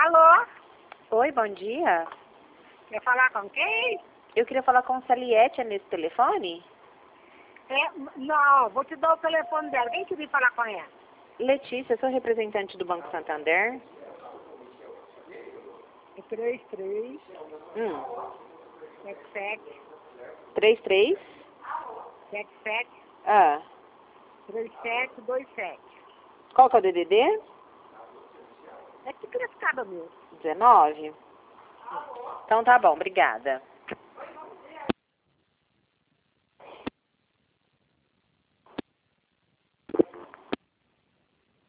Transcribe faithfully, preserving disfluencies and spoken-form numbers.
Alô? Oi, bom dia. Quer falar com quem? Eu queria falar com Saliete nesse telefone. É, não, vou te dar o telefone dela. Quem queria falar com ela? Letícia, sou representante do Banco Santander. É três três Hum. sete sete três três? sete sete Ah. três sete dois sete. Qual que é o D D D? É que Piracicaba mesmo. dezenove? Então tá bom, obrigada.